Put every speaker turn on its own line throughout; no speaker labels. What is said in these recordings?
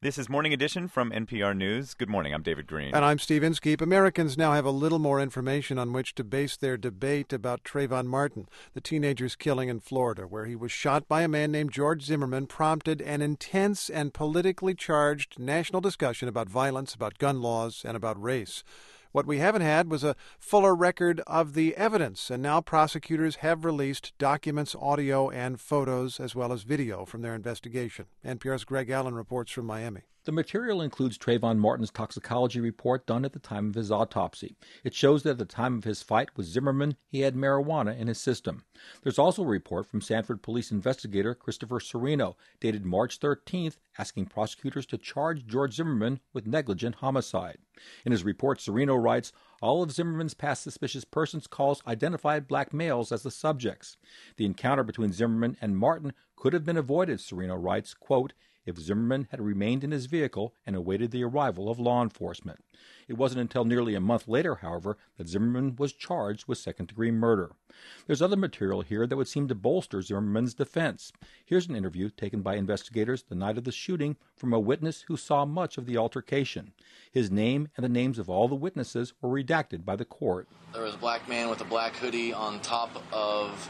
This is Morning Edition from NPR News. Good morning, I'm David Green.
And I'm Steve Inskeep. Americans now have a little more information on which to base their debate about Trayvon Martin, the teenager's killing in Florida, where he was shot by a man named George Zimmerman, prompted an intense and politically charged national discussion about violence, about gun laws, and about race. What we haven't had was a fuller record of the evidence, and now prosecutors have released documents, audio, and photos, as well as video from their investigation. NPR's Greg Allen reports from Miami.
The material includes Trayvon Martin's toxicology report done at the time of his autopsy. It shows that at the time of his fight with Zimmerman, he had marijuana in his system. There's also a report from Sanford police investigator Christopher Serino, dated March 13th, asking prosecutors to charge George Zimmerman with negligent homicide. In his report, Serino writes, all of Zimmerman's past suspicious persons calls identified black males as the subjects. The encounter between Zimmerman and Martin could have been avoided, Serino writes, quote, if Zimmerman had remained in his vehicle and awaited the arrival of law enforcement. It wasn't until nearly a month later, however, that Zimmerman was charged with second-degree murder. There's other material here that would seem to bolster Zimmerman's defense. Here's an interview taken by investigators the night of the shooting from a witness who saw much of the altercation. His name and the names of all the witnesses were redacted by the court.
There was a black man with a black hoodie on top of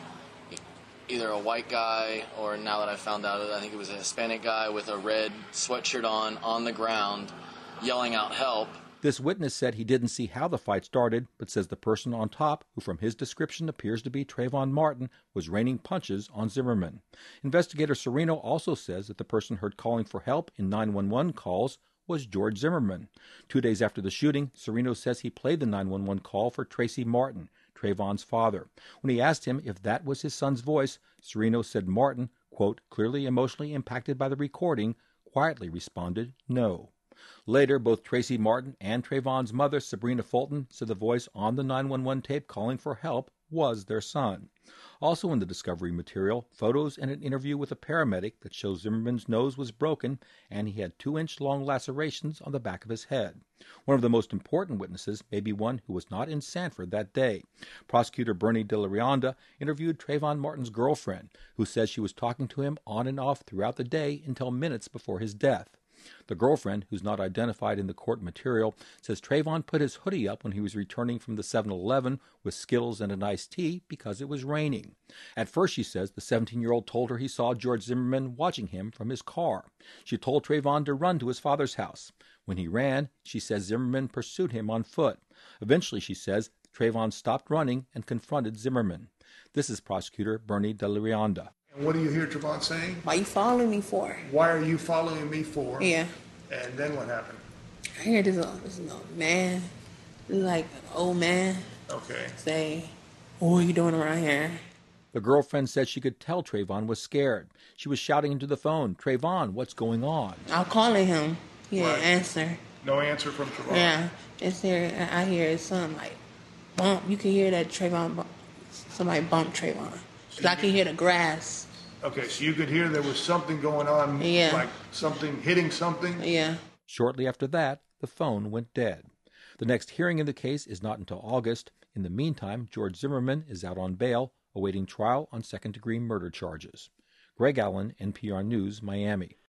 either a white guy or, now that I found out, I think it was a Hispanic guy with a red sweatshirt on the ground, yelling out help.
This witness said he didn't see how the fight started, but says the person on top, who from his description appears to be Trayvon Martin, was raining punches on Zimmerman. Investigator Serino also says that the person heard calling for help in 911 calls was George Zimmerman. 2 days after the shooting, Serino says he played the 911 call for Tracy Martin, Trayvon's father. When he asked him if that was his son's voice, Serino said Martin, quote, clearly emotionally impacted by the recording, quietly responded no. Later, both Tracy Martin and Trayvon's mother, Sabrina Fulton, said the voice on the 911 tape calling for help was their son. Also in the discovery material, photos and an interview with a paramedic that shows Zimmerman's nose was broken and he had 2-inch-long lacerations on the back of his head. One of the most important witnesses may be one who was not in Sanford that day. Prosecutor Bernie DeLarianda interviewed Trayvon Martin's girlfriend, who says she was talking to him on and off throughout the day until minutes before his death. The girlfriend, who's not identified in the court material, says Trayvon put his hoodie up when he was returning from the 7-Eleven with Skittles and an iced tea because it was raining. At first, she says, the 17-year-old told her he saw George Zimmerman watching him from his car. She told Trayvon to run to his father's house. When he ran, she says Zimmerman pursued him on foot. Eventually, she says, Trayvon stopped running and confronted Zimmerman. This is prosecutor Bernie DeLarianda.
And what do you hear Trayvon saying?
Why you following me for?
Why are you following me for?
Yeah.
And then what happened?
I hear this man, like an old man, say, what are you doing around here?
The girlfriend said she could tell Trayvon was scared. She was shouting into the phone, Trayvon, what's going on?
I'm calling him. He didn't answer.
No answer from Trayvon?
Yeah. It's there. I hear something like bump. You can hear that Trayvon, somebody bumped Trayvon. So I can hear the grass.
Okay, so you could hear there was something going on, like something hitting something?
Yeah.
Shortly after that, the phone went dead. The next hearing in the case is not until August. In the meantime, George Zimmerman is out on bail, awaiting trial on second-degree murder charges. Greg Allen, NPR News, Miami.